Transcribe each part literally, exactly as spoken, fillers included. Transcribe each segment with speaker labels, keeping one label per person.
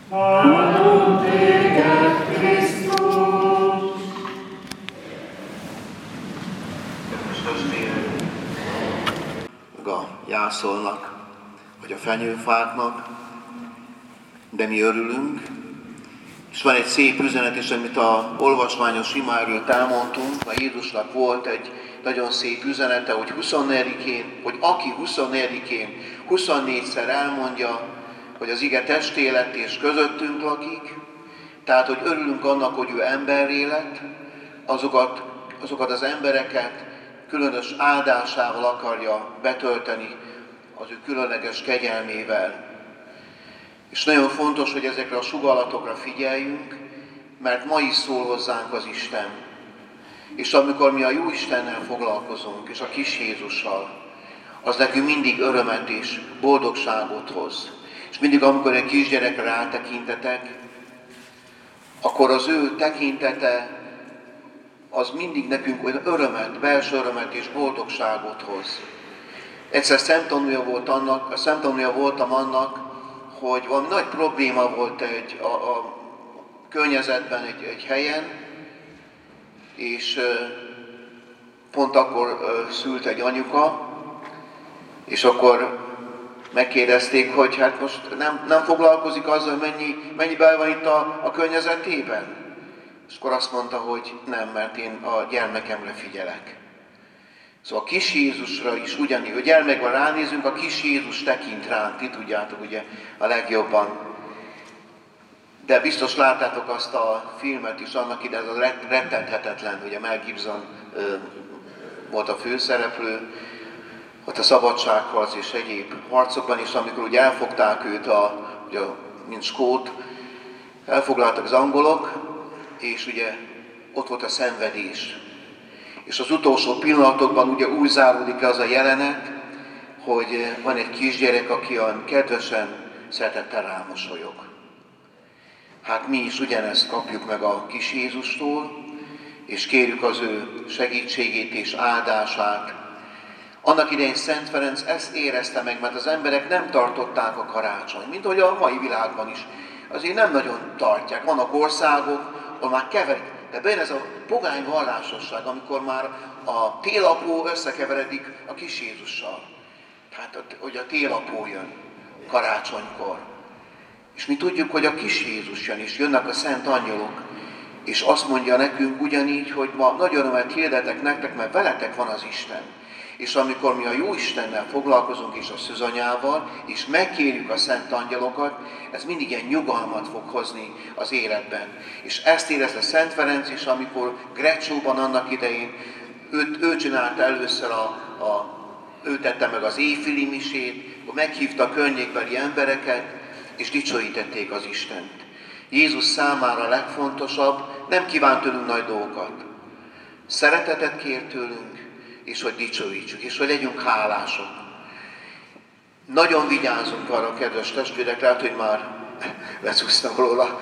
Speaker 1: Áldunk téged, Krisztus!
Speaker 2: Kedves testvérek, a jászolnak, vagy a fenyőfáknak, de mi örülünk. És van egy szép üzenet is, amit a olvasmányos imáról elmondtunk, mert Jézusnak volt egy nagyon szép üzenete, hogy huszonnegyedikén, hogy aki huszonnegyedikén huszonnégyszer elmondja, hogy az ige testé lett és közöttünk lakik, tehát hogy örülünk annak, hogy ő emberré lett, azokat, azokat az embereket különös áldásával akarja betölteni, az ő különleges kegyelmével. És nagyon fontos, hogy ezekre a sugallatokra figyeljünk, mert ma is szól hozzánk az Isten. És amikor mi a jó Istennel foglalkozunk, és a kis Jézussal, az nekünk mindig örömet és boldogságot hoz. És mindig, amikor egy kisgyerekre rátekintetek, akkor az ő tekintete az mindig nekünk olyan örömet, belső örömet és boldogságot hoz. Egyszer szemtanúja volt annak, szemtanúja voltam annak, hogy valami nagy probléma volt egy, a, a környezetben, egy, egy helyen, és pont akkor szült egy anyuka, és akkor megkérdezték, hogy hát most nem, nem foglalkozik azzal, hogy mennyi, mennyiben van itt a, a környezetében. És akkor azt mondta, hogy nem, mert én a gyermekemre figyelek. Szóval a kis Jézusra is ugyanígy, hogy gyermekben ránézünk, a kis Jézus tekint ránk, ti tudjátok ugye a legjobban. De biztos láttátok azt a filmet is, annak ide, ez a rettenthetetlen, ugye Mel Gibson ö, volt a főszereplő, ott a szabadságharc és egyéb harcokban is, amikor ugye elfogták őt, a, ugye, mint skót, elfoglaltak az angolok, és ugye ott volt a szenvedés. És az utolsó pillanatokban ugye úgy záródik az a jelenet, hogy van egy kisgyerek, aki olyan kedvesen, szeretettel rámosolyog. Hát mi is ugyanezt kapjuk meg a kis Jézustól, és kérjük az ő segítségét és áldását. Annak idején Szent Ferenc ezt érezte meg, mert az emberek nem tartották a karácsonyt, mint ahogy a mai világban is. Azért nem nagyon tartják. Vannak országok, ahol már keverik. De bejön ez a pogány vallásosság, amikor már a télapó összekeveredik a kis Jézussal. Tehát, hogy a télapó jön karácsonykor. És mi tudjuk, hogy a kis Jézus jön, és jönnek a szent angyalok. És azt mondja nekünk ugyanígy, hogy ma nagy örömet hirdetek nektek, mert veletek van az Isten. És amikor mi a jó Istennel foglalkozunk, és a szűzanyával, és megkérjük a szent angyalokat, ez mindig ilyen nyugalmat fog hozni az életben. És ezt érezte Szent Ferenc is, amikor Grecsóban annak idején, ő, ő csinálta először, a, a, ő tette meg az éjféli misét, akkor meghívta a környékbeli embereket, és dicsőítették az Istent. Jézus számára a legfontosabb, nem kíván tőlünk nagy dolgokat. Szeretetet kér tőlünk, és hogy dicsőítsük, és hogy legyünk hálások. Nagyon vigyázzunk arra, kedves testvérek, lehet, hogy már lecúsztam róla.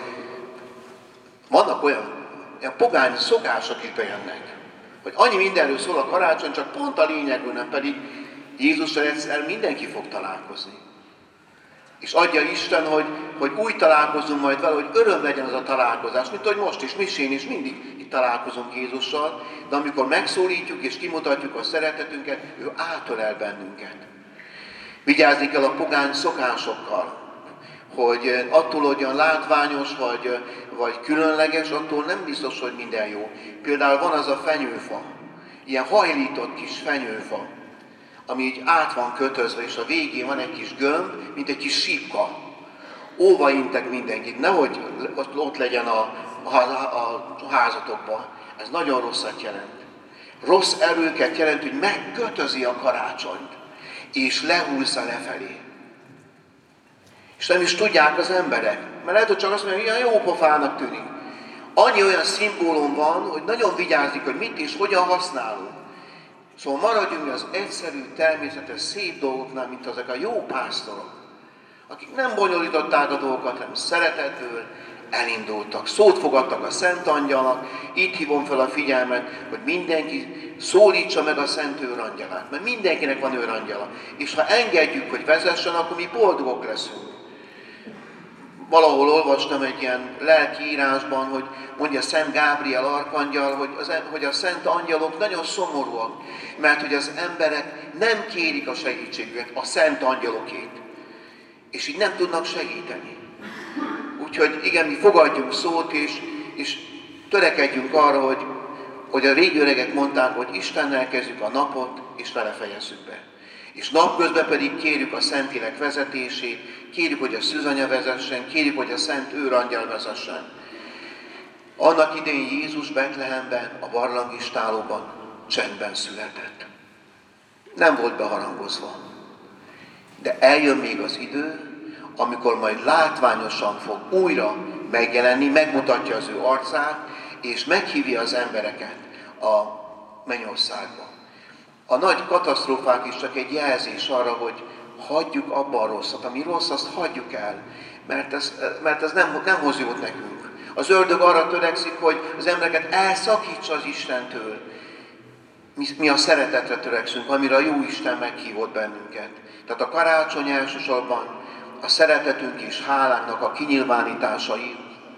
Speaker 2: Vannak olyan, olyan pogány szokások is bejönnek, hogy annyi mindenről szól a karácsony, csak pont a lényegről, nem pedig Jézussal egyszer mindenki fog találkozni. És adja Isten, hogy, hogy úgy találkozunk majd vele, hogy öröm legyen az a találkozás, mint hogy most is, misén is mindig itt találkozunk Jézussal, de amikor megszólítjuk és kimutatjuk a szeretetünket, ő átölel bennünket. Vigyázni kell a pogány szokásokkal, hogy attól, hogy olyan látványos vagy, vagy különleges, attól nem biztos, hogy minden jó. Például van az a fenyőfa, ilyen hajlított kis fenyőfa, ami így át van kötözve, és a végén van egy kis gömb, mint egy kis sípka. Óva intek mindenkit, nehogy ott, ott legyen a, a, a házatokban. Ez nagyon rosszat jelent. Rossz erőket jelent, hogy megkötözi a karácsonyt, és lehúzza lefelé. És nem is tudják az emberek, mert lehet, hogy csak azt mondja, hogy ilyen jó pofának tűnik. Annyi olyan szimbólum van, hogy nagyon vigyázik, hogy mit és hogyan használunk. Szóval maradjunk az egyszerű, természetes, szép dolgoknál, mint azok a jó pásztorok, akik nem bonyolították a dolgokat, hanem szeretetből elindultak. Szót fogadtak a Szent Angyalnak, itt hívom fel a figyelmet, hogy mindenki szólítsa meg a Szent Őrangyalát, mert mindenkinek van őrangyala. És ha engedjük, hogy vezessen, akkor mi boldogok leszünk. valahol olvastam egy ilyen lelkiírásban, hogy mondja Szent Gábriel arkangyal, hogy, az, hogy a szent angyalok nagyon szomorúak, mert hogy az emberek nem kérik a segítségüket, a szent angyalokét, és így nem tudnak segíteni. Úgyhogy igen, mi fogadjunk szót, és, és törekedjünk arra, hogy, hogy a régi öregek mondták, hogy Istennel kezdjük a napot, és vele fejezzük be. És napközben pedig kérjük a Szentlélek vezetését, kérjük, hogy a Szűzanya vezessen, kérjük, hogy a Szent Őrangyal vezessen. Annak idején Jézus Betlehemben, a barlangistálóban csendben született. Nem volt beharangozva. De eljön még az idő, amikor majd látványosan fog újra megjelenni, megmutatja az ő arcát, és meghívja az embereket a mennyországba. A nagy katasztrófák is csak egy jelzés arra, hogy hagyjuk abba a rosszat. Ami rossz, azt hagyjuk el, mert ez, mert ez nem, nem hoz jót nekünk. Az ördög arra törekszik, hogy az embereket elszakítsa az Istentől. Mi, mi a szeretetre törekszünk, amire a jó Isten meghívott bennünket. Tehát a karácsony elsősorban a szeretetünk és hálánknak a kinyilvánításai.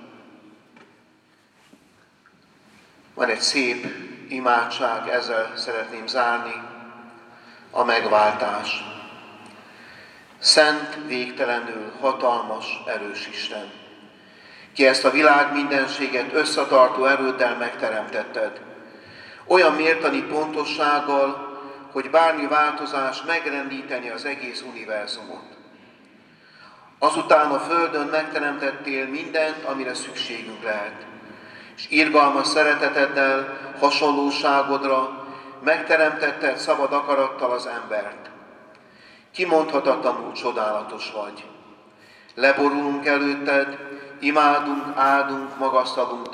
Speaker 2: Van egy szép imádság, ezzel szeretném zárni, a megváltás. Szent, végtelenül hatalmas, erős Isten, ki ezt a világ mindenséget összetartó erőddel megteremtetted, olyan mértani pontossággal, hogy bármi változás megrendíteni az egész univerzumot. Azután a Földön megteremtettél mindent, amire szükségünk lehet, és irgalmas szereteteddel, hasonlóságodra megteremtetted szabad akarattal az embert. Kimondhatatlanul csodálatos vagy. Leborulunk előtted, imádunk, áldunk, magasztalunk